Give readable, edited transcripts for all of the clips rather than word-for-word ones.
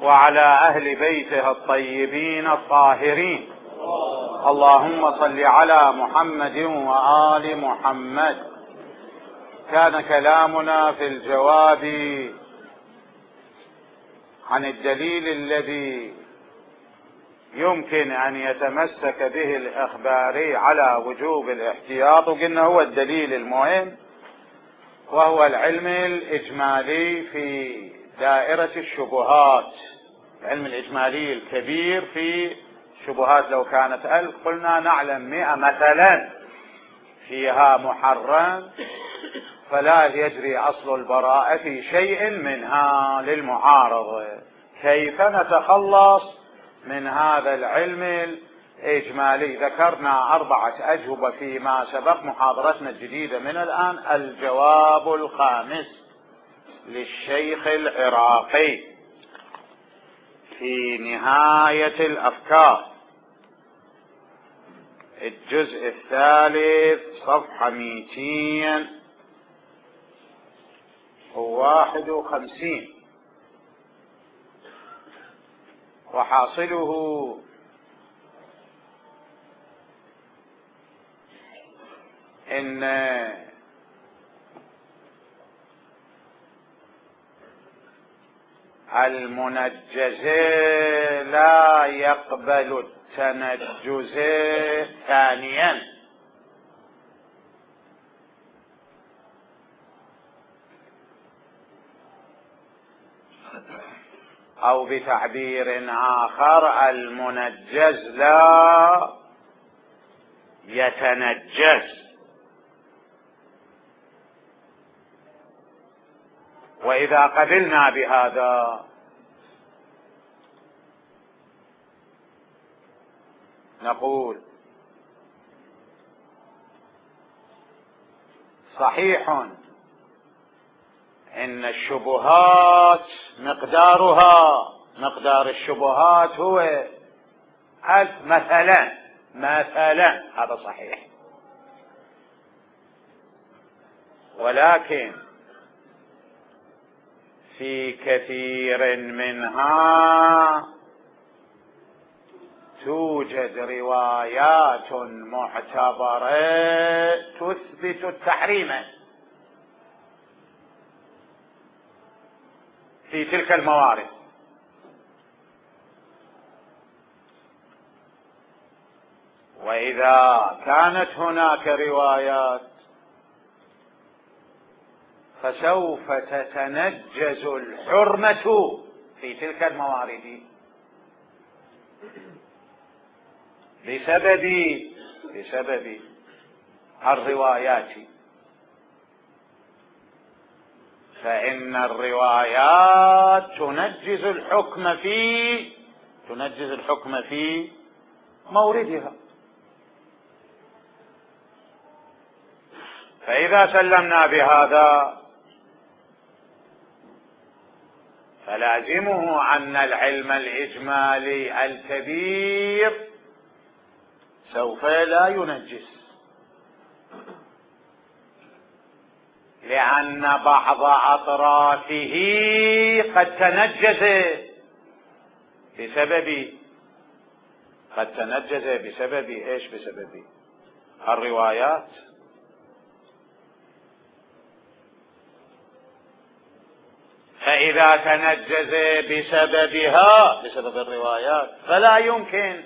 وعلى أهل بيته الطيبين الطاهرين. اللهم صل على محمد وآل محمد. كان كلامنا في الجواب عن الدليل الذي يمكن أن يتمسك به الإخباري على وجوب الاحتياط، وقلنا هو الدليل المهم، وهو العلم الإجمالي في دائرة الشبهات، العلم الإجمالي الكبير في شبهات. لو كانت 1000 قلنا نعلم 100 مثلا فيها محرم، فلا يجري أصل البراءة في شيء منها للمعارضة. كيف نتخلص من هذا العلم الإجمالي؟ ذكرنا 4 أجوبة فيما سبق. محاضرتنا الجديدة من الآن الجواب الخامس للشيخ العراقي في نهاية الأفكار، الجزء الثالث، صفحة 251، وحاصله إن المنجز لا يقبل التنجز ثانيا، أو بتعبير آخر المنجز لا يتنجز. وإذا قبلنا بهذا نقول صحيح إن الشبهات مقدار الشبهات هو 1000 مثلا، هذا صحيح، ولكن في كثير منها توجد روايات معتبرة تثبت التحريم في تلك الموارد. وإذا كانت هناك روايات فسوف تتنجز الحرمة في تلك الموارد بسبب الروايات، فإن الروايات تنجز الحكم في موردها. فإذا سلمنا بهذا فلازمه أن العلم الإجمالي الكبير سوف لا ينجز، لأن بعض أطرافه قد تنجز بسبب إيش؟ بسبب الروايات. فإذا تنجز بسبب الروايات فلا يمكن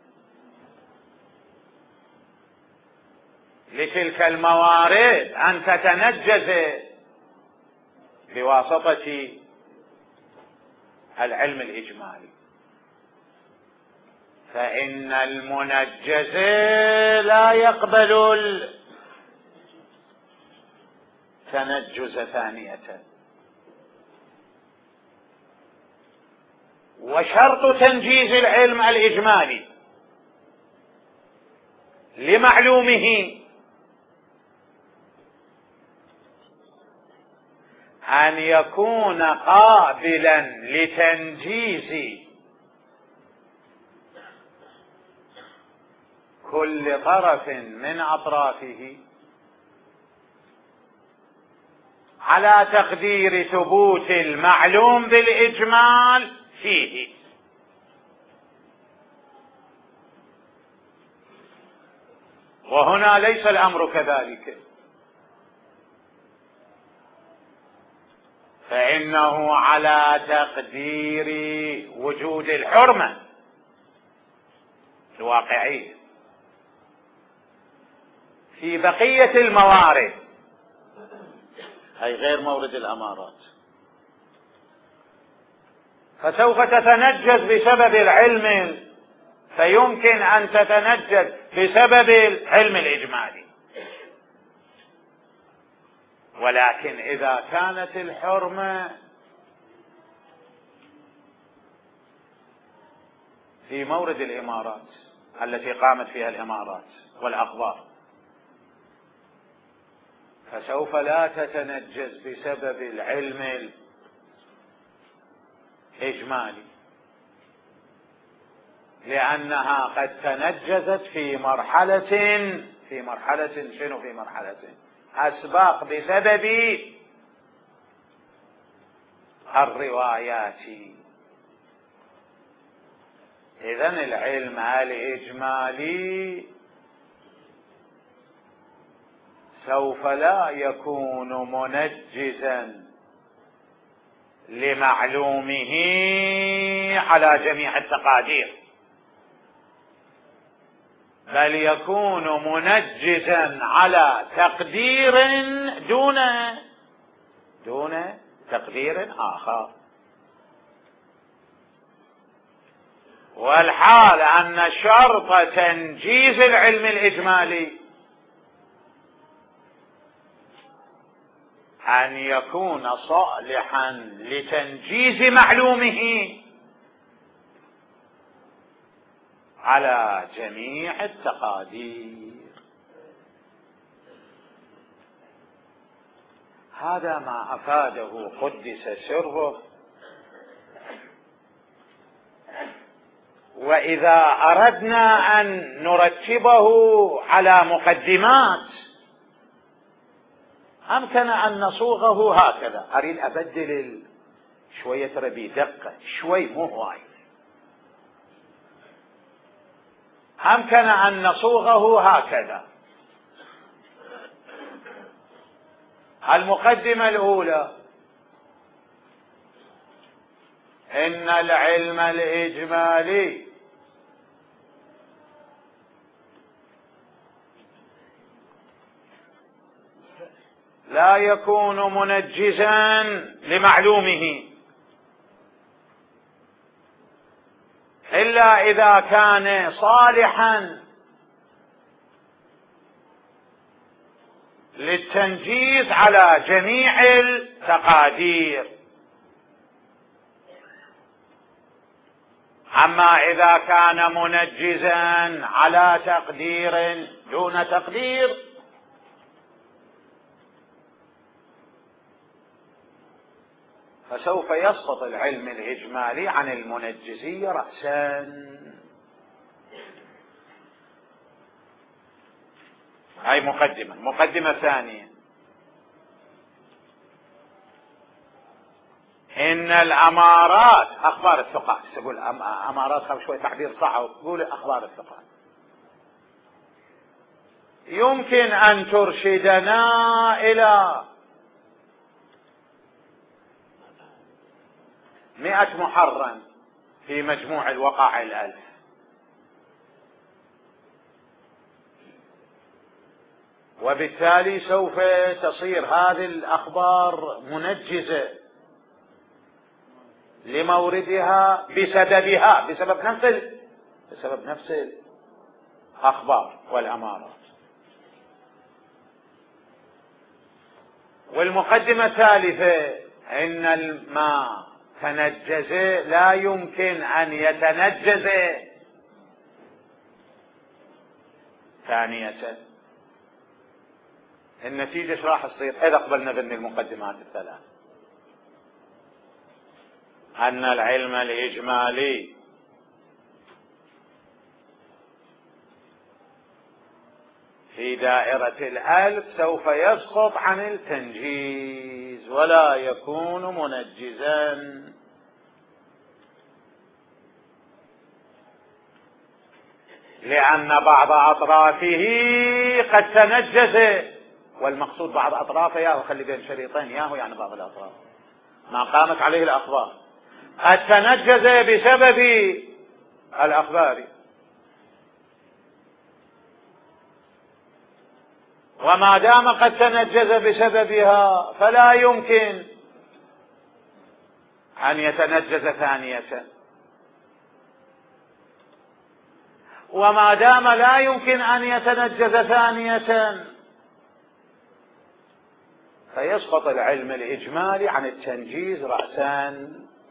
لتلك الموارد أن تتنجز بواسطة العلم الإجمالي، فإن المنجز لا يقبل التنجز ثانية. وشرط تنجيز العلم الإجمالي لمعلومه أن يكون قابلا لتنجيز كل طرف من أطرافه على تقدير ثبوت المعلوم بالإجمال فيه. وهنا ليس الأمر كذلك، فإنه على تقدير وجود الحرمة الواقعية. في بقية الموارد أي غير مورد الأمارات فسوف تتنجس بسبب العلم، فيمكن أن تتنجس بسبب العلم الإجمالي. ولكن إذا كانت الحرمة في مورد الإمارات التي قامت فيها الإمارات والأخبار فسوف لا تتنجس بسبب العلم الإجمالي، لأنها قد تنجزت في مرحلة شنو؟ في مرحلة أسباق بسبب الروايات. إذن العلم الإجمالي سوف لا يكون منجزا لمعلومه على جميع التقادير، بل يكون منجزا على تقدير دون تقدير آخر. والحال أن شرط تنجيز العلم الإجمالي أن يكون صالحا لتنجيز معلومه على جميع التقادير. هذا ما أفاده قدس سره. وإذا أردنا أن نرتبه على مقدمات أمكن أن نصوغه هكذا. أريد أبدل شوية ربي دقة شوي مو هواي. أمكن أن نصوغه هكذا. المقدمة الأولى: إن العلم الإجمالي لا يكون منجزا لمعلومه إلا إذا كان صالحا للتنجيز على جميع التقادير. أما إذا كان منجزا على تقدير دون تقدير فسوف يسقط العلم الإجمالي عن المنجزية رأسا. هاي مقدمة ثانية: إن الأمارات أخبار الثقات. تقول أمارات خلف شوي تعبير صعب، تقول أخبار الثقات يمكن أن ترشدنا إلى 100 محرم في مجموع الوقائع 1000. وبالتالي سوف تصير هذه الأخبار منجزة لموردها بسبب نفس الأخبار والأمارات. والمقدمة الثالثة: إن ما تنجز لا يمكن أن يتنجز ثانية. النتيجة ايش راح تصير إذا قبلنا بأن المقدمات الثلاث؟ أن العلم الإجمالي في دائرة 1000 سوف يسقط عن التنجيز ولا يكون منجزا. لأن بعض أطرافه قد تنجز، والمقصود بعض أطرافه ياهو، خلي بين شريطين ياهو يعني بعض الأطراف ما قامت عليه الأخبار، قد تنجز بسبب الأخبار. وما دام قد تنجز بسببها فلا يمكن أن يتنجز ثانية، وما دام لا يمكن أن يتنجز ثانية فيسقط العلم الإجمالي عن التنجيز رأسا،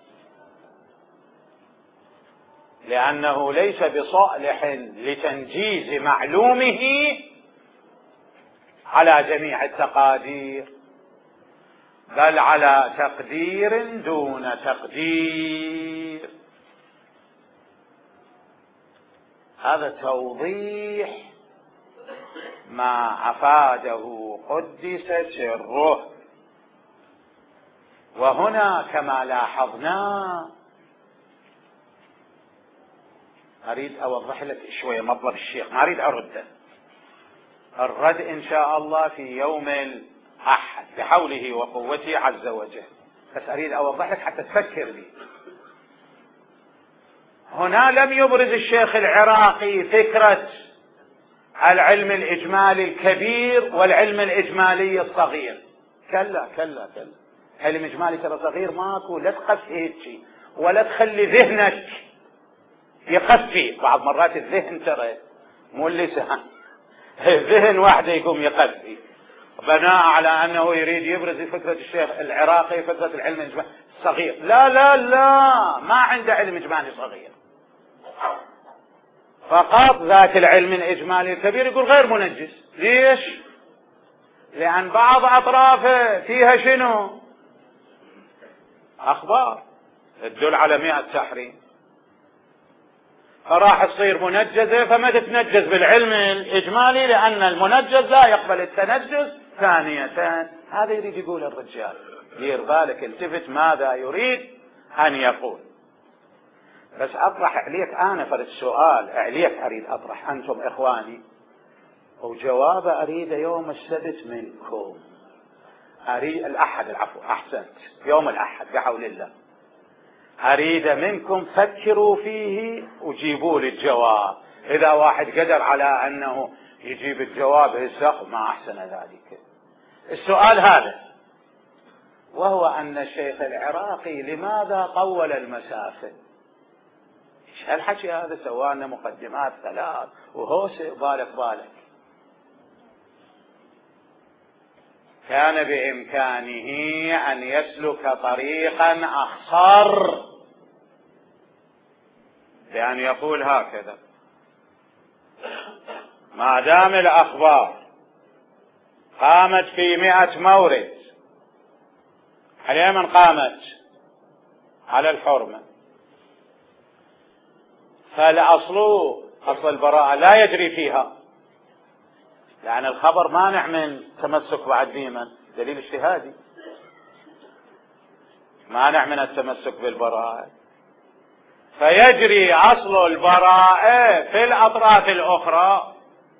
لأنه ليس بصالح لتنجيز معلومه على جميع التقادير، بل على تقدير دون تقدير. هذا توضيح ما أفاده قدس سره. وهنا كما لاحظنا أريد أوضح لك شوية مطلب الشيخ، ما أريد أرده، الرد إن شاء الله في يوم الأحد بحوله وقوته عز وجل، بس أريد أوضح لك حتى تفكر لي. هنا لم يبرز الشيخ العراقي فكرة العلم الإجمالي الكبير والعلم الإجمالي الصغير، كلا كلا كلا، علم إجمالي ترى صغير ماكو، لا تقفي هيك ولا تخلي ذهنك يقفي. بعض مرات الذهن ترى مو اللسان، الذهن واحدة يقوم يقفي بناء على أنه يريد يبرز فكرة الشيخ العراقي فكرة العلم الإجمالي الصغير. لا لا لا، ما عنده علم إجمالي صغير، فقط ذاك العلم الإجمالي الكبير يقول غير منجز. ليش؟ لأن بعض أطرافه فيها شنو؟ أخبار تدل على 100 تحريم، فراح تصير منجزة، فما تتنجز بالعلم الإجمالي لأن المنجز لا يقبل التنجز ثانية. هذا يريد يقول الرجال، دير بالك التفت ماذا يريد أن يقول. بس أطرح عليك أنا فرد السؤال، عليك أريد أطرح أنتم إخواني، وجواب أريد يوم السبت منكم، أريد الأحد، العفو أحسنت، يوم الأحد بحول الله، أريد منكم فكروا فيه وجيبوا لي الجواب. إذا واحد قدر على أنه يجيب الجواب هسه ما أحسن ذلك. السؤال هذا، وهو أن الشيخ العراقي لماذا طول المسافة؟ ايش هالحكي هذا؟ سوانا مقدمات 3 وهوسه بالك. كان بإمكانه أن يسلك طريقا أخصر بأن يقول هكذا: ما دام الأخبار قامت في 100 مورد، على من قامت؟ على الحرمة، فالأصل أصل البراءة لا يجري فيها، لأن الخبر مانع من تمسك بعد بمن دليل اجتهادي، مانع من التمسك بالبراءة، فيجري أصل البراءة في الأطراف الأخرى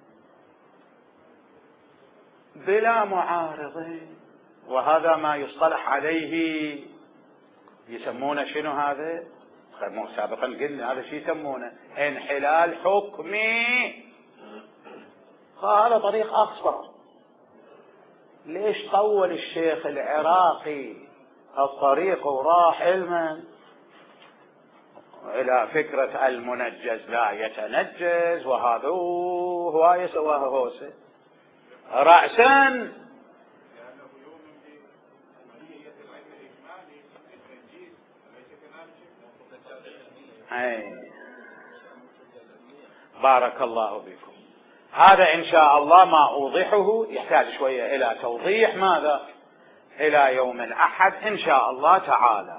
بلا معارضين. وهذا ما يصطلح عليه، يسمونه شنو هذا؟ سابقا قلنا هذا شيء يسمونه انحلال حكمي. هذا طريق أخصر. ليش طول الشيخ العراقي الطريق وراح علما إلى فكرة المنجز لا يتنجز، وهذا هواية سواها هوسة رأسا؟ بارك الله بكم. هذا إن شاء الله ما أوضحه يحتاج شوية إلى توضيح، ماذا؟ إلى يوم الأحد إن شاء الله تعالى.